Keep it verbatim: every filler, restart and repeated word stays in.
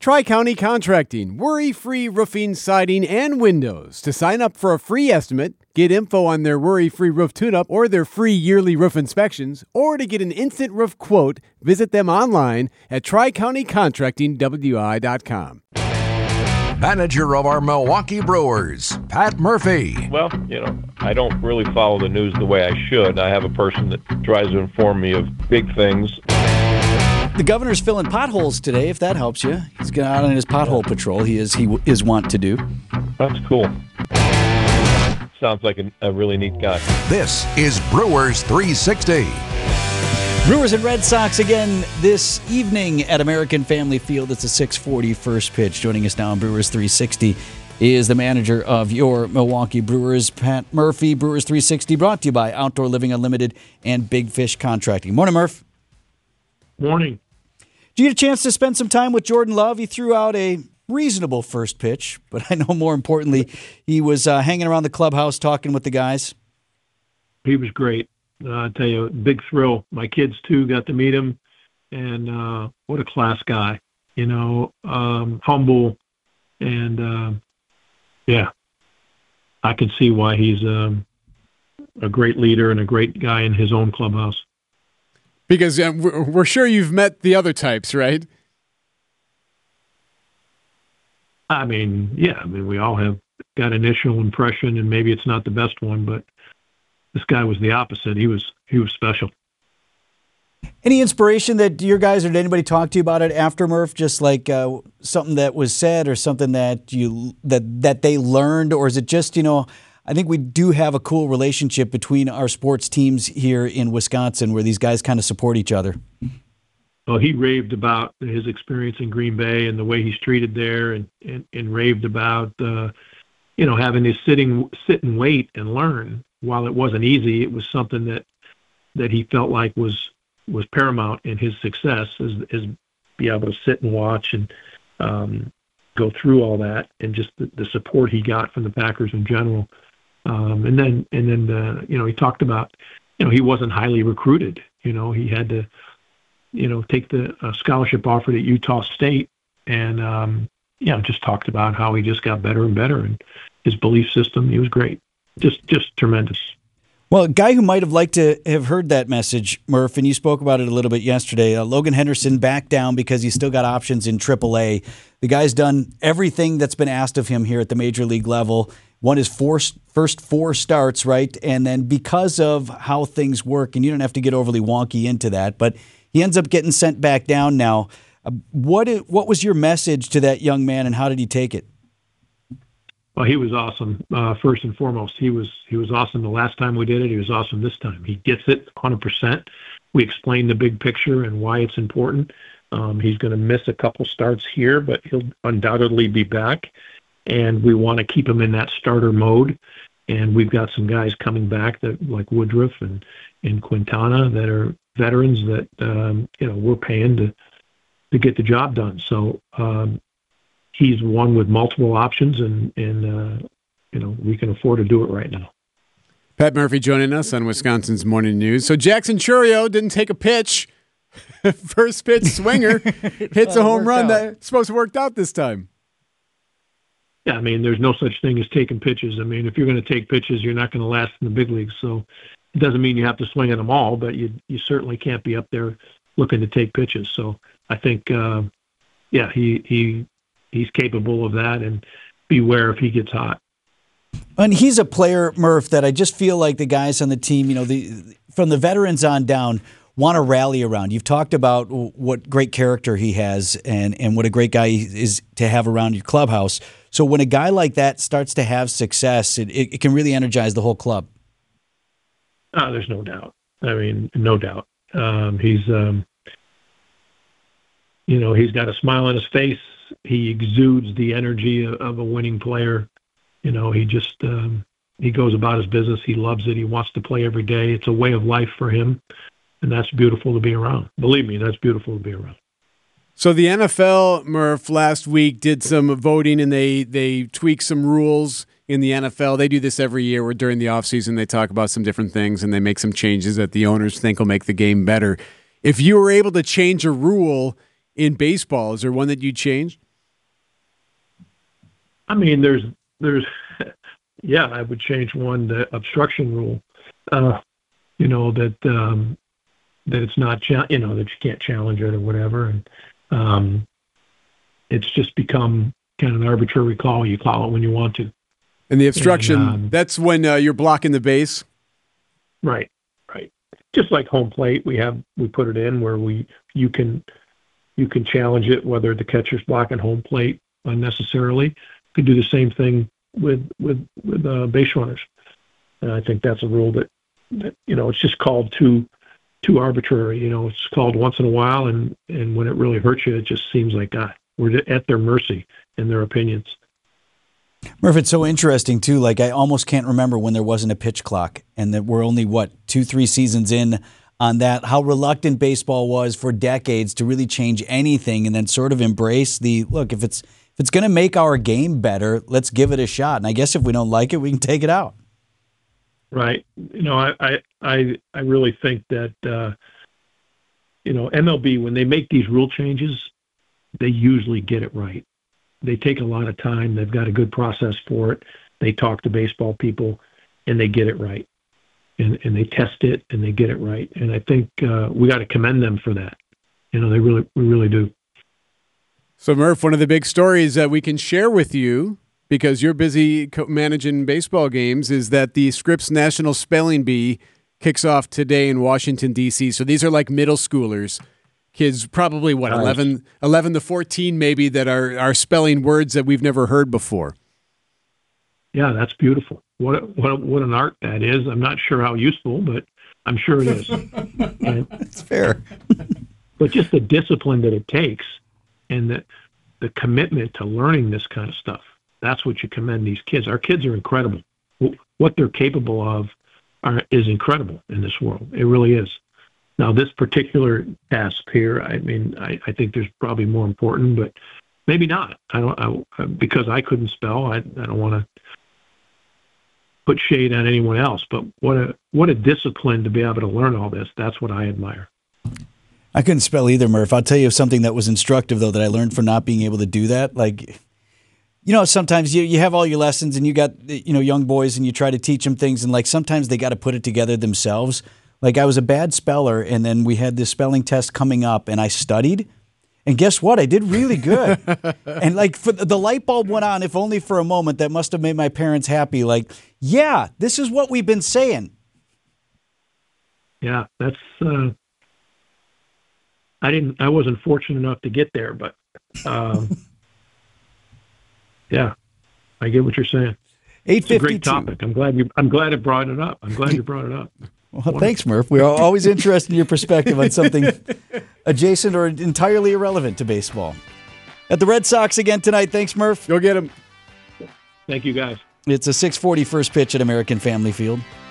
Tri-County Contracting, worry-free roofing, siding, and windows. To sign up for a free estimate, get info on their worry-free roof tune-up or their free yearly roof inspections, or to get an instant roof quote, visit them online at tri county contracting w i dot com. Manager of our Milwaukee Brewers, Pat Murphy. Well, you know, I don't really follow the news the way I should. I have a person that tries to inform me of big things. The governor's filling potholes today, if that helps you. He's going out on his pothole patrol. He is he is wont to do. That's cool. Sounds like a, a really neat guy. This is Brewers three sixty. Brewers and Red Sox again this evening at American Family Field. It's a six forty first pitch. Joining us now on Brewers three sixty is the manager of your Milwaukee Brewers, Pat Murphy. Brewers three sixty brought to you by Outdoor Living Unlimited and Big Fish Contracting. Morning, Murph. Morning. Did you get a chance to spend some time with Jordan Love? He threw out a reasonable first pitch, but I know more importantly, he was uh, hanging around the clubhouse talking with the guys. He was great. Uh, I tell you, big thrill. My kids, too, got to meet him, and uh, what a class guy. You know, um, humble, and, uh, yeah, I can see why he's um, a great leader and a great guy in his own clubhouse. Because uh, we're sure you've met the other types, right? I mean, yeah. I mean, we all have got initial impression, and maybe it's not the best one, but this guy was the opposite. He was he was special. Any inspiration that your guys or did anybody talk to you about it after, Murph? Just like uh, something that was said or something that you that that they learned, or is it just, you know? I think we do have a cool relationship between our sports teams here in Wisconsin where these guys kind of support each other. Well, he raved about his experience in Green Bay and the way he's treated there, and, and, and raved about, uh, you know, having to sitting, sit and wait and learn. While it wasn't easy, it was something that, that he felt like was, was paramount in his success, is, is be able to sit and watch and um, go through all that, and just the, the support he got from the Packers in general. Um, and then, and then, uh, you know, he talked about, you know, he wasn't highly recruited. You know, he had to, you know, take the uh, scholarship offered at Utah State, and, um, you know, just talked about how he just got better and better, and his belief system. He was great. Just, just tremendous. Well, a guy who might have liked to have heard that message, Murph, and you spoke about it a little bit yesterday, uh, Logan Henderson back down because he's still got options in triple A. The guy's done everything that's been asked of him here at the major league level. Won his four, first four starts, right? And then because of how things work, and you don't have to get overly wonky into that, but he ends up getting sent back down now. Uh, what what was your message to that young man, and how did he take it? Well, he was awesome. Uh, first and foremost, he was he was awesome the last time we did it. He was awesome this time. He gets it one hundred percent. We explained the big picture and why it's important. Um, he's going to miss a couple starts here, but he'll undoubtedly be back. And we want to keep him in that starter mode. And we've got some guys coming back that, like Woodruff and, and Quintana, that are veterans that um, you know we're paying to to get the job done. So um, he's one with multiple options, and and uh, you know we can afford to do it right now. Pat Murphy joining us on Wisconsin's Morning News. So Jackson Chourio didn't take a pitch. First pitch swinger hits a home run that's supposed to work out this time. Yeah, I mean, there's no such thing as taking pitches. I mean, if you're going to take pitches, you're not going to last in the big leagues. So it doesn't mean you have to swing at them all, but you you certainly can't be up there looking to take pitches. So I think, uh, yeah, he he he's capable of that, and beware if he gets hot. And he's a player, Murph, that I just feel like the guys on the team, you know, the from the veterans on down, want to rally around. You've talked about what great character he has, and, and what a great guy he is to have around your clubhouse. So when a guy like that starts to have success, it, it, it can really energize the whole club. Uh, there's no doubt. I mean, no doubt. Um, he's, um, you know, he's got a smile on his face. He exudes the energy of, of a winning player. You know, he just um, he goes about his business. He loves it. He wants to play every day. It's a way of life for him, and that's beautiful to be around. Believe me, that's beautiful to be around. So the N F L, Murph, last week did some voting, and they they tweaked some rules in the N F L. They do this every year where during the offseason they talk about some different things, and they make some changes that the owners think will make the game better. If you were able to change a rule in baseball, is there one that you'd change? I mean, there's, there's, yeah, I would change one, the obstruction rule. Uh, you know that um, that it's not, cha- you know, that you can't challenge it or whatever, and um, it's just become kind of an arbitrary call. You call it when you want to. And the obstruction, and, um, that's when uh, you're blocking the base. Right, right. Just like home plate, we have we put it in where we you can you can challenge it whether the catcher's blocking home plate unnecessarily. You could do the same thing with with with uh, base runners. And I think that's a rule that, that you know it's just called too too arbitrary. You know, it's called once in a while, and and when it really hurts you, it just seems like God, we're at their mercy in their opinions. Murph, it's so interesting, too. Like, I almost can't remember when there wasn't a pitch clock and that we're only, what, two, three seasons in on that, how reluctant baseball was for decades to really change anything and then sort of embrace the, look, if it's if it's going to make our game better, let's give it a shot. And I guess if we don't like it, we can take it out. Right. You know, I I, I, I really think that, uh, you know, M L B, when they make these rule changes, they usually get it right. They take a lot of time. They've got a good process for it. They talk to baseball people, and they get it right. And and they test it, and they get it right. And I think uh, we got to commend them for that. You know, they really, we really do. So, Murph, one of the big stories that we can share with you, because you're busy co- managing baseball games, is that the Scripps National Spelling Bee kicks off today in Washington, D C. So these are like middle schoolers. Kids probably, what, Nice. eleven, eleven to fourteen maybe, that are, are spelling words that we've never heard before. Yeah, that's beautiful. What a, what a, what an art that is. I'm not sure how useful, but I'm sure it is. And, It's fair. but just the discipline that it takes and the, the commitment to learning this kind of stuff, that's what you commend these kids. Our kids are incredible. What they're capable of are, is incredible in this world. It really is. Now, this particular task here, I mean, I, I think there's probably more important, but maybe not. I don't I, because I couldn't spell. I, I don't want to put shade on anyone else. But what a what a discipline to be able to learn all this. That's what I admire. I couldn't spell either, Murph. I'll tell you something that was instructive, though, that I learned for not being able to do that. Like, you know, sometimes you, you have all your lessons and you got, you know, young boys and you try to teach them things, and like sometimes they got to put it together themselves. Like, I was a bad speller, and then we had this spelling test coming up, and I studied. And guess what? I did really good. And, like, for the light bulb went on, if only for a moment. That must have made my parents happy. Like, yeah, this is what we've been saying. Yeah, that's. Uh, I didn't. I wasn't fortunate enough to get there, but um, yeah, I get what you're saying. eight fifty-two. It's a great topic. I'm glad you. I'm glad it brought it up. I'm glad you brought it up. Well, thanks, Murph. We're always interested in your perspective on something adjacent or entirely irrelevant to baseball. At the Red Sox again tonight. Thanks, Murph. Go get them. Thank you, guys. It's a six forty first pitch at American Family Field.